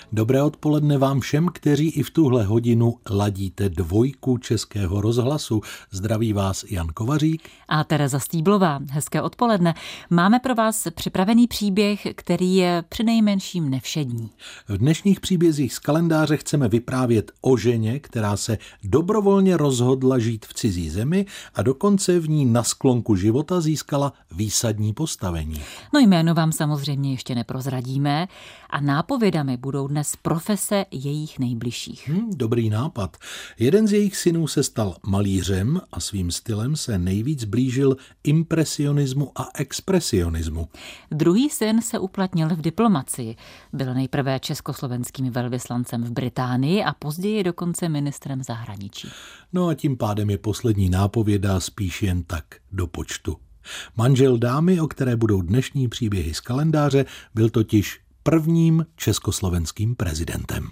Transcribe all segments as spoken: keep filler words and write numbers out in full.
Dobré odpoledne vám všem, kteří i v tuhle hodinu ladíte dvojku Českého rozhlasu. Zdraví vás Jan Kovařík a Tereza Stýblová. Hezké odpoledne. Máme pro vás připravený příběh, který je přinejmenším nevšední. V dnešních příbězích z kalendáře chceme vyprávět o ženě, která se dobrovolně rozhodla žít v cizí zemi a dokonce v ní na sklonku života získala výsadní postavení. No jméno vám samozřejmě ještě neprozradíme a nápovědami budou dnes profese jejich nejbližších. Hmm, dobrý nápad. Jeden z jejich synů se stal malířem a svým stylem se nejvíc blížil impresionismu a expresionismu. Druhý syn se uplatnil v diplomacii. Byl nejprve československým velvyslancem v Británii a později dokonce ministrem zahraničí. No a tím pádem je poslední nápověda spíš jen tak do počtu. Manžel dámy, o které budou dnešní příběhy z kalendáře, byl totiž prvním československým prezidentem.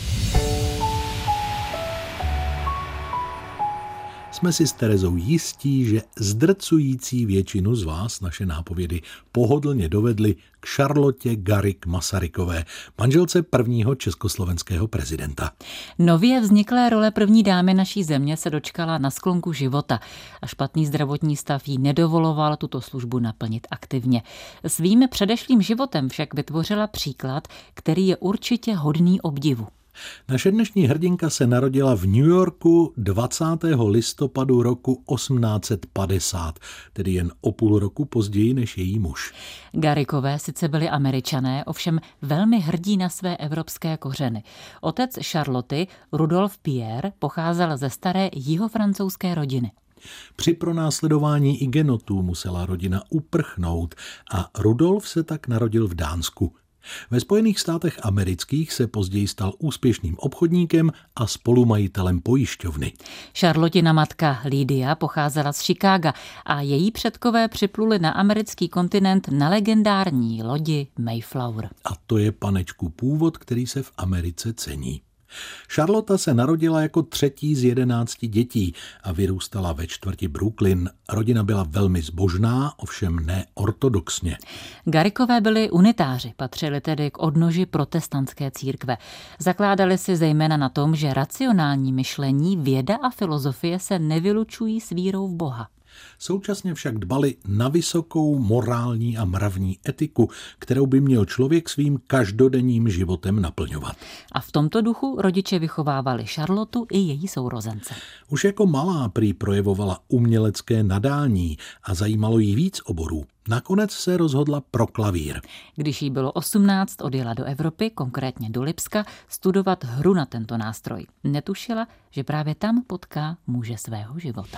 Jsme si s Terezou jistí, že zdrcující většinu z vás naše nápovědy pohodlně dovedly k Charlotte Garrigue Masarykové, manželce prvního československého prezidenta. Nově vzniklé role první dámy naší země se dočkala na sklonku života a špatný zdravotní stav jí nedovoloval tuto službu naplnit aktivně. Svým předešlým životem však vytvořila příklad, který je určitě hodný obdivu. Naše dnešní hrdinka se narodila v New Yorku dvacátého listopadu roku osmnáct set padesát, tedy jen o půl roku později než její muž. Garrigové sice byli Američané, ovšem velmi hrdí na své evropské kořeny. Otec Charloty, Rudolf Pierre, pocházel ze staré jihofrancouzské rodiny. Při pronásledování igenotů musela rodina uprchnout a Rudolf se tak narodil v Dánsku. Ve Spojených státech amerických se později stal úspěšným obchodníkem a spolumajitelem pojišťovny. Charlottina matka Lydia pocházela z Chicaga a její předkové připluli na americký kontinent na legendární lodi Mayflower. A to je, panečku, původ, který se v Americe cení. Charlotta se narodila jako třetí z jedenácti dětí a vyrůstala ve čtvrti Brooklyn. Rodina byla velmi zbožná, ovšem ne ortodoxně. Garrigové byli unitáři, patřili tedy k odnoži protestantské církve. Zakládali si zejména na tom, že racionální myšlení, věda a filozofie se nevylučují s vírou v Boha. Současně však dbali na vysokou morální a mravní etiku, kterou by měl člověk svým každodenním životem naplňovat. A v tomto duchu rodiče vychovávali Charlotu i její sourozence. Už jako malá prý projevovala umělecké nadání a zajímalo jí víc oborů. Nakonec se rozhodla pro klavír. Když jí bylo osmnáct, odjela do Evropy, konkrétně do Lipska, studovat hru na tento nástroj. Netušila, že právě tam potká muže svého života.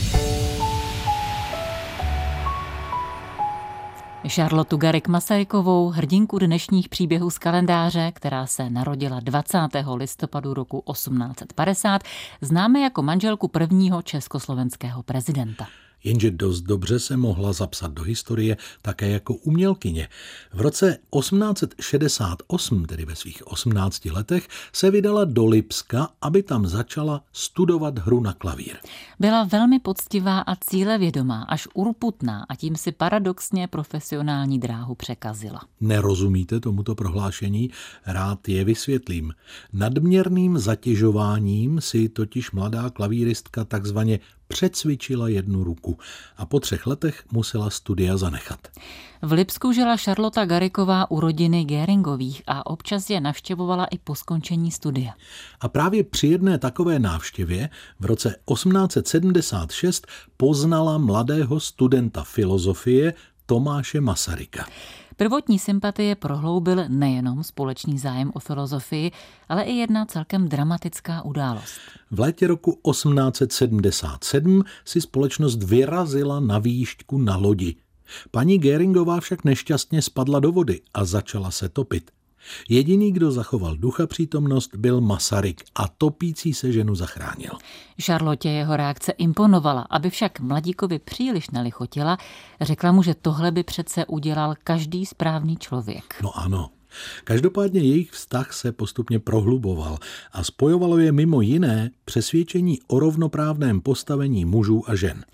Charlottu Garrigue Masarykovou, hrdinku dnešních příběhů z kalendáře, která se narodila dvacátého listopadu roku osmnáct set padesát, známe jako manželku prvního československého prezidenta. Jenže dost dobře se mohla zapsat do historie také jako umělkyně. V roce osmnáct set šedesát osm, tedy ve svých osmnácti letech, se vydala do Lipska, aby tam začala studovat hru na klavír. Byla velmi poctivá a cílevědomá, až urputná a tím si paradoxně profesionální dráhu překazila. Nerozumíte tomuto prohlášení? Rád je vysvětlím. Nadměrným zatěžováním si totiž mladá klavíristka takzvaně přecvičila jednu ruku a po třech letech musela studia zanechat. V Lipsku žila Charlotta Garrigová u rodiny Göringových a občas je navštěvovala i po skončení studia. A právě při jedné takové návštěvě v roce osmnáct set sedmdesát šest poznala mladého studenta filozofie Tomáše Masaryka. Prvotní sympatie prohloubil nejenom společný zájem o filozofii, ale i jedna celkem dramatická událost. V létě roku osmnáct set sedmdesát sedm si společnost vyrazila na výšku na lodi. Paní Göringová však nešťastně spadla do vody a začala se topit. Jediný, kdo zachoval ducha přítomnost, byl Masaryk a topící se ženu zachránil. Charlotte jeho reakce imponovala, aby však mladíkovi příliš nelichotila, řekla mu, že tohle by přece udělal každý správný člověk. No ano. Každopádně jejich vztah se postupně prohluboval a spojovalo je mimo jiné přesvědčení o rovnoprávném postavení mužů a žen.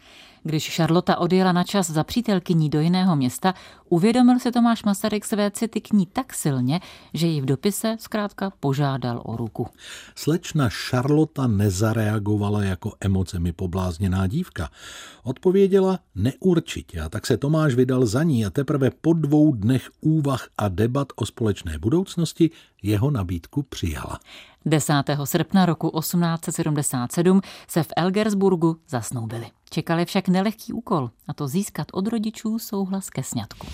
Když Šarlota odjela na čas za přítelkyní do jiného města, uvědomil si Tomáš Masaryk své city k ní tak silně, že ji v dopise zkrátka požádal o ruku. Slečna Šarlota nezareagovala jako emocemi poblázněná dívka. Odpověděla neurčitě, a tak se Tomáš vydal za ní a teprve po dvou dnech úvah a debat o společné budoucnosti jeho nabídku přijala. desátého srpna roku osmnáct set sedmdesát sedm se v Elgersburgu zasnoubili. Čekali však nelehký úkol, a to získat od rodičů souhlas ke sňatku.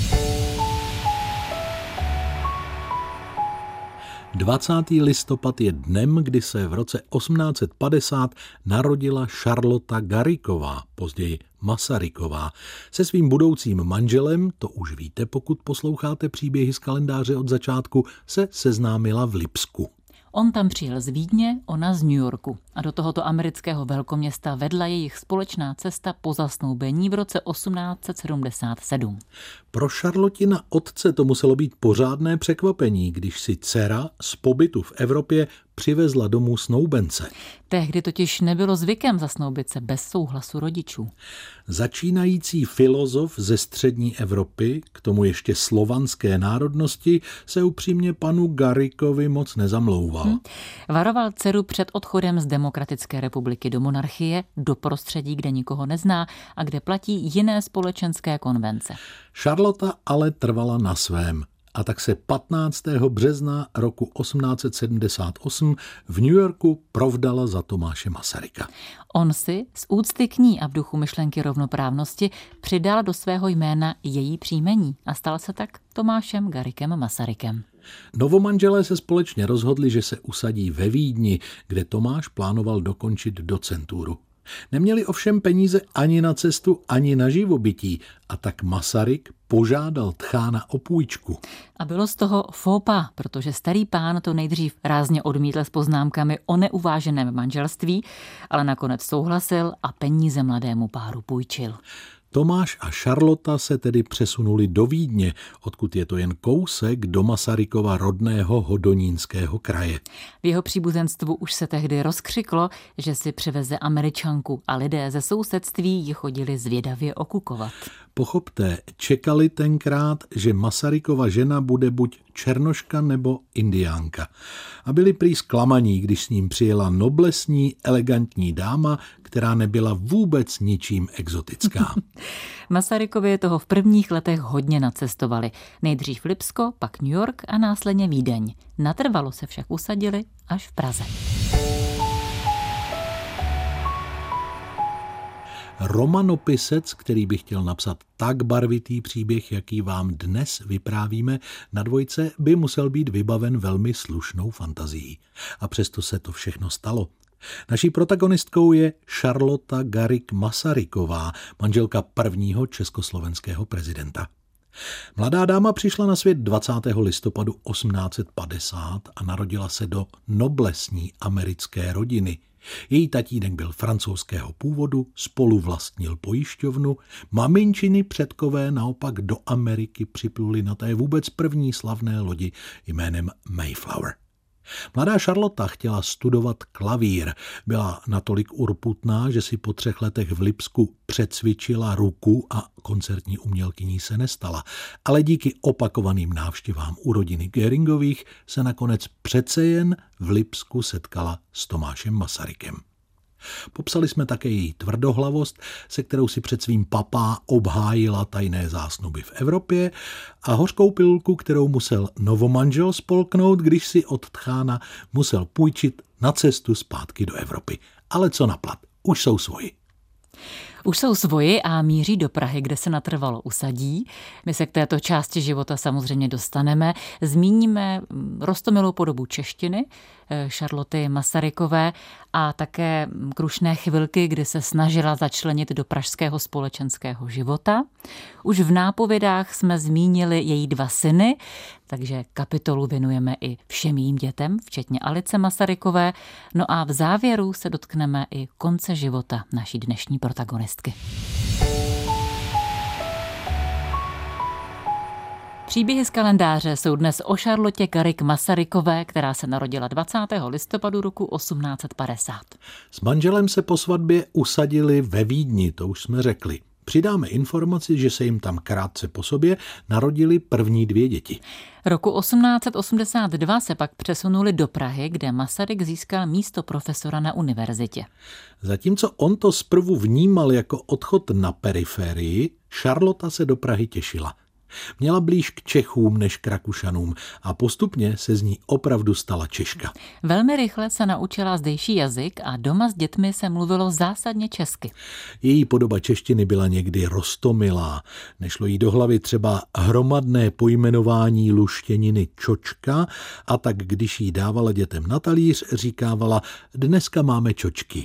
dvacátého listopad je dnem, kdy se v roce osmnáct set padesát narodila Šarlota Garriguová, později Masaryková. Se svým budoucím manželem, to už víte, pokud posloucháte příběhy z kalendáře od začátku, se seznámila v Lipsku. On tam přijel z Vídně, ona z New Yorku. A do tohoto amerického velkoměsta vedla jejich společná cesta po zasnoubení v roce osmnáct set sedmdesát sedm. Pro Šarlotina otce to muselo být pořádné překvapení, když si dcera z pobytu v Evropě přivezla domů snoubence. Tehdy totiž nebylo zvykem zasnoubit se bez souhlasu rodičů. Začínající filozof ze střední Evropy, k tomu ještě slovanské národnosti, se upřímně panu Garriguovi moc nezamlouval. Hmm. Varoval dceru před odchodem z Demokratické republiky do monarchie, do prostředí, kde nikoho nezná a kde platí jiné společenské konvence. Šarlota ale trvala na svém. A tak se patnáctého března roku osmnáct set sedmdesát osm v New Yorku provdala za Tomáše Masaryka. On si z úcty k ní a v duchu myšlenky rovnoprávnosti přidal do svého jména její příjmení a stal se tak Tomášem Garriguem Masarykem. Novomanželé se společně rozhodli, že se usadí ve Vídni, kde Tomáš plánoval dokončit docenturu. Neměli ovšem peníze ani na cestu, ani na živobytí, a tak Masaryk požádal tchána o půjčku. A bylo z toho faux pas, protože starý pán to nejdřív rázně odmítl s poznámkami o neuváženém manželství, ale nakonec souhlasil a peníze mladému páru půjčil. Tomáš a Šarlota se tedy přesunuli do Vídně, odkud je to jen kousek do Masarykova rodného Hodonínského kraje. V jeho příbuzenstvu už se tehdy rozkřiklo, že si přiveze Američanku a lidé ze sousedství ji chodili zvědavě okukovat. Pochopte, čekali tenkrát, že Masarykova žena bude buď černoška nebo indiánka. A byli prý zklamaní, když s ním přijela noblesní, elegantní dáma, která nebyla vůbec ničím exotická. Masarykovi toho v prvních letech hodně nacestovali. Nejdřív Lipsko, pak New York a následně Vídeň. Natrvalo se však usadili až v Praze. Romanopisec, který by chtěl napsat tak barvitý příběh, jaký vám dnes vyprávíme, na dvojce by musel být vybaven velmi slušnou fantazií. A přesto se to všechno stalo. Naší protagonistkou je Šarlota Garrigue Masaryková, manželka prvního československého prezidenta. Mladá dáma přišla na svět dvacátého listopadu osmnáct set padesát a narodila se do noblesní americké rodiny. Její tatínek byl francouzského původu, spoluvlastnil pojišťovnu, maminčiny předkové naopak do Ameriky připluli na té vůbec první slavné lodi jménem Mayflower. Mladá Šarlota chtěla studovat klavír, byla natolik urputná, že si po třech letech v Lipsku přecvičila ruku a koncertní umělkyní se nestala. Ale díky opakovaným návštěvám u rodiny Göringových se nakonec přece jen v Lipsku setkala s Tomášem Masarykem. Popsali jsme také její tvrdohlavost, se kterou si před svým papá obhájila tajné zásnuby v Evropě, a hořkou pilulku, kterou musel novomanžel spolknout, když si od tchána musel půjčit na cestu zpátky do Evropy. Ale co naplat, už jsou svoji. Už jsou svoji a míří do Prahy, kde se natrvalo usadí. My se k této části života samozřejmě dostaneme. Zmíníme roztomilou podobu češtiny Šarloty Masarykové a také krušné chvilky, kdy se snažila začlenit do pražského společenského života. Už v nápovědách jsme zmínili její dva syny, takže kapitolu věnujeme i všem jejím dětem, včetně Alice Masarykové. No a v závěru se dotkneme i konce života naší dnešní protagonistky. Příběhy z kalendáře jsou dnes o Charlotte Garrigue Masarykové, která se narodila dvacátého listopadu roku osmnáct set padesát. S manželem se po svatbě usadili ve Vídni, to už jsme řekli. Přidáme informaci, že se jim tam krátce po sobě narodili první dvě děti. Roku osmnáct set osmdesát dva se pak přesunuli do Prahy, kde Masaryk získal místo profesora na univerzitě. Zatímco on to zprvu vnímal jako odchod na periferii, Charlotte se do Prahy těšila. Měla blíž k Čechům než k Rakušanům a postupně se z ní opravdu stala Češka. Velmi rychle se naučila zdejší jazyk a doma s dětmi se mluvilo zásadně česky. Její podoba češtiny byla někdy roztomilá. Nešlo jí do hlavy třeba hromadné pojmenování luštěniny čočka a tak když jí dávala dětem na talíř, říkávala: dneska máme čočky.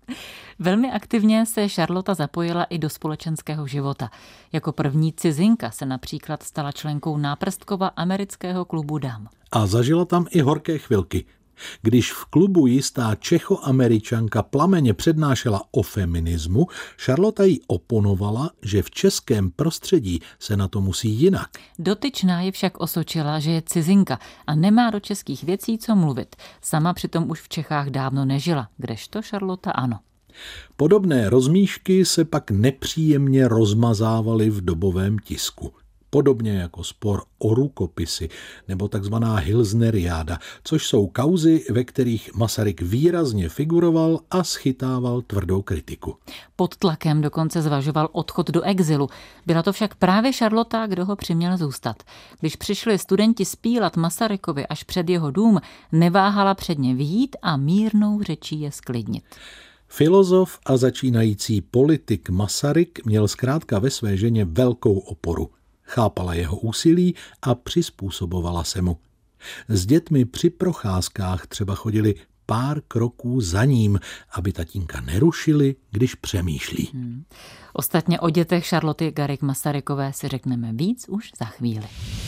Velmi aktivně se Charlotte zapojila i do společenského života. Jako první cizinka se například stala členkou náprstkova amerického klubu dam. A zažila tam i horké chvilky. Když v klubu jistá Čechoameričanka plameně přednášela o feminismu, Charlotte jí oponovala, že v českém prostředí se na to musí jinak. Dotyčná ji však osočila, že je cizinka a nemá do českých věcí co mluvit. Sama přitom už v Čechách dávno nežila, kdežto Charlotte ano. Podobné rozmíšky se pak nepříjemně rozmazávaly v dobovém tisku. Podobně jako spor o rukopisy nebo takzvaná Hilsneriáda, což jsou kauzy, ve kterých Masaryk výrazně figuroval a schytával tvrdou kritiku. Pod tlakem dokonce zvažoval odchod do exilu. Byla to však právě Charlotte, kdo ho přiměl zůstat. Když přišli studenti spílat Masarykovi až před jeho dům, neváhala předně vyjít a mírnou řečí je sklidnit. Filozof a začínající politik Masaryk měl zkrátka ve své ženě velkou oporu. Chápala jeho úsilí a přizpůsobovala se mu. S dětmi při procházkách třeba chodili pár kroků za ním, aby tatínka nerušili, když přemýšlí. Hmm. Ostatně o dětech Charlotte Garrigue Masarykové si řekneme víc už za chvíli.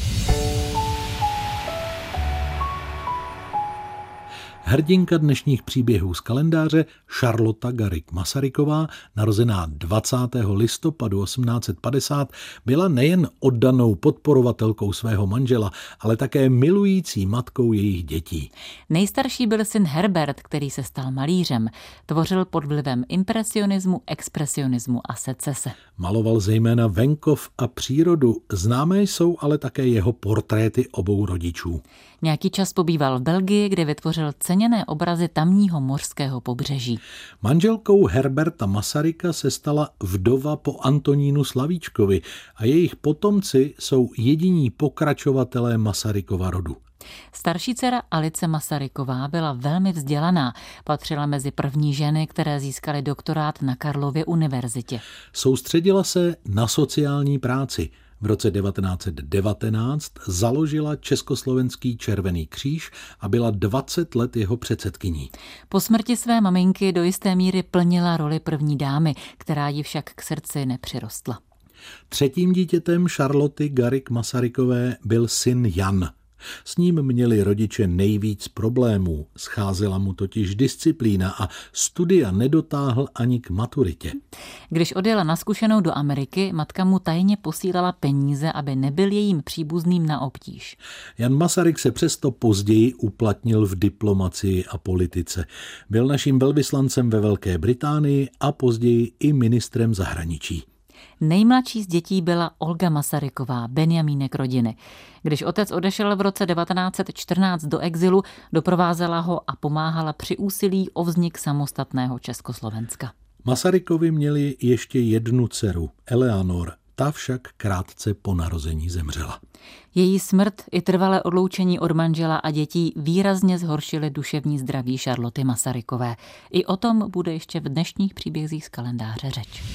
Hrdinka dnešních příběhů z kalendáře Charlotte Garrigue Masaryková, narozená dvacátého listopadu osmnáct set padesát, byla nejen oddanou podporovatelkou svého manžela, ale také milující matkou jejich dětí. Nejstarší byl syn Herbert, který se stal malířem. Tvořil pod vlivem impresionismu, expresionismu a secese. Maloval zejména venkov a přírodu, známé jsou ale také jeho portréty obou rodičů. Nějaký čas pobýval v Belgii, kde vytvořil ceněné obrazy tamního mořského pobřeží. Manželkou Herberta Masaryka se stala vdova po Antonínu Slavíčkovi a jejich potomci jsou jediní pokračovatelé Masarykova rodu. Starší dcera Alice Masaryková byla velmi vzdělaná. Patřila mezi první ženy, které získaly doktorát na Karlově univerzitě. Soustředila se na sociální práci. V roce devatenáct set devatenáct založila Československý červený kříž a byla dvacet let jeho předsedkyní. Po smrti své maminky do jisté míry plnila roli první dámy, která ji však k srdci nepřirostla. Třetím dítětem Charlotte Garrigue Masarykové byl syn Jan. S ním měli rodiče nejvíc problémů, scházela mu totiž disciplína a studia nedotáhl ani k maturitě. Když odjela na zkušenou do Ameriky, matka mu tajně posílala peníze, aby nebyl jejím příbuzným na obtíž. Jan Masaryk se přesto později uplatnil v diplomacii a politice. Byl naším velvyslancem ve Velké Británii a později i ministrem zahraničí. Nejmladší z dětí byla Olga Masaryková, Benjamínek rodiny. Když otec odešel v roce devatenáct set čtrnáct do exilu, doprovázela ho a pomáhala při úsilí o vznik samostatného Československa. Masarykovi měli ještě jednu dceru, Eleanor, ta však krátce po narození zemřela. Její smrt i trvalé odloučení od manžela a dětí výrazně zhoršily duševní zdraví Charlotte Masarykové. I o tom bude ještě v dnešních příbězích z kalendáře řeč.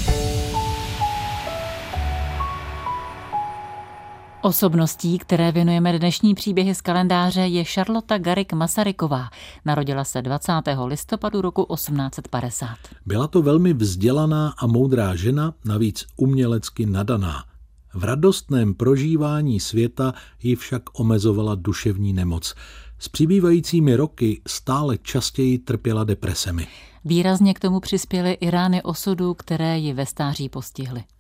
Osobností, které věnujeme dnešní příběhy z kalendáře, je Charlotte Garrigue Masaryková. Narodila se dvacátého listopadu roku osmnáct set padesát. Byla to velmi vzdělaná a moudrá žena, navíc umělecky nadaná. V radostném prožívání světa ji však omezovala duševní nemoc. S přibývajícími roky stále častěji trpěla depresemi. Výrazně k tomu přispěly i rány osudu, které ji ve stáří postihly.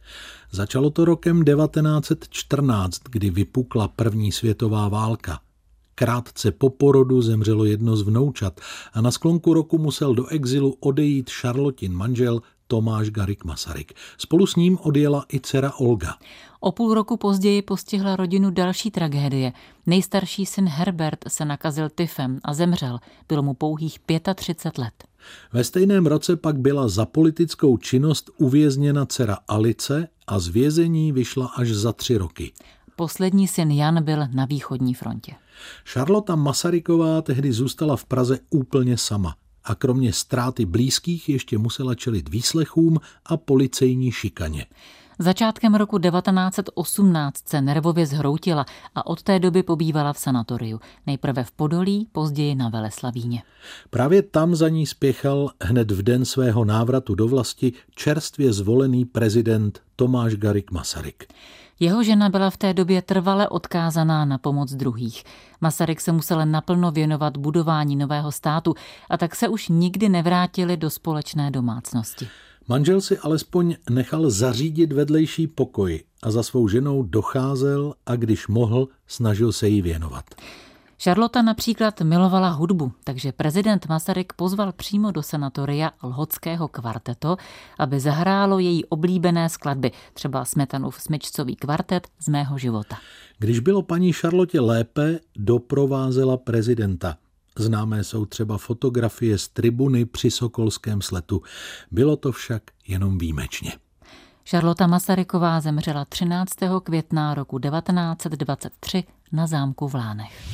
Začalo to rokem devatenáct set čtrnáct, kdy vypukla první světová válka. Krátce po porodu zemřelo jedno z vnoučat a na sklonku roku musel do exilu odejít Charlotin manžel Tomáš Garrigue Masaryk. Spolu s ním odjela i dcera Olga. O půl roku později postihla rodinu další tragédie. Nejstarší syn Herbert se nakazil tyfem a zemřel. Bylo mu pouhých třicet pět let. Ve stejném roce pak byla za politickou činnost uvězněna dcera Alice a z vězení vyšla až za tři roky. Poslední syn Jan byl na východní frontě. Charlotta Masaryková tehdy zůstala v Praze úplně sama a kromě ztráty blízkých ještě musela čelit výslechům a policejní šikaně. Začátkem roku devatenáct set osmnáct se nervově zhroutila a od té doby pobývala v sanatoriu. Nejprve v Podolí, později na Veleslavíně. Právě tam za ní spěchal hned v den svého návratu do vlasti čerstvě zvolený prezident Tomáš Garrigue Masaryk. Jeho žena byla v té době trvale odkázaná na pomoc druhých. Masaryk se musel naplno věnovat budování nového státu a tak se už nikdy nevrátili do společné domácnosti. Manžel si alespoň nechal zařídit vedlejší pokoj a za svou ženou docházel a když mohl, snažil se jí věnovat. Charlotta například milovala hudbu, takže prezident Masaryk pozval přímo do sanatoria Lhotského kvarteto, aby zahrálo její oblíbené skladby, třeba Smetanův smyčcový kvartet Z mého života. Když bylo paní Charlotte lépe, doprovázela prezidenta. Známé jsou třeba fotografie z tribuny při Sokolském sletu. Bylo to však jenom výjimečně. Charlotta Masaryková zemřela třináctého května roku devatenáct set dvacet tři na zámku v Lánech.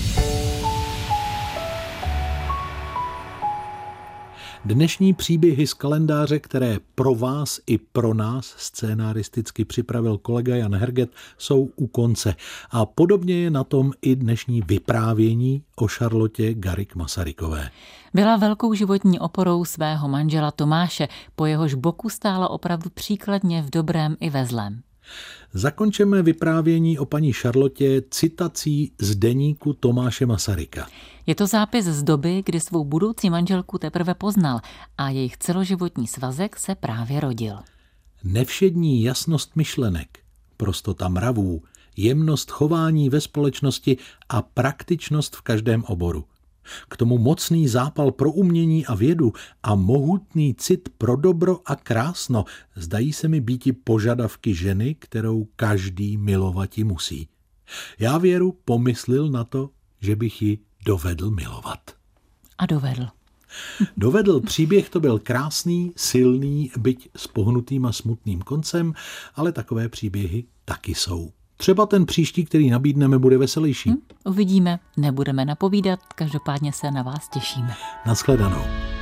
Dnešní příběhy z kalendáře, které pro vás i pro nás scénaristicky připravil kolega Jan Herget, jsou u konce. A podobně je na tom i dnešní vyprávění o Charlotte Garrigue Masarykové. Byla velkou životní oporou svého manžela Tomáše, po jehož boku stála opravdu příkladně v dobrém i ve zlém. Zakončeme vyprávění o paní Charlotte citací z deníku Tomáše Masaryka. Je to zápis z doby, kdy svou budoucí manželku teprve poznal a jejich celoživotní svazek se právě rodil. Nevšední jasnost myšlenek, prostota mravů, jemnost chování ve společnosti a praktičnost v každém oboru. K tomu mocný zápal pro umění a vědu a mohutný cit pro dobro a krásno zdají se mi býti požadavky ženy, kterou každý milovati musí. Já Věru pomyslil na to, že bych ji dovedl milovat. A dovedl. Dovedl, příběh to byl krásný, silný, byť s pohnutým a smutným koncem, ale takové příběhy taky jsou. Třeba ten příští, který nabídneme, bude veselější. Hm, uvidíme, nebudeme napovídat, každopádně se na vás těšíme. Naschledanou.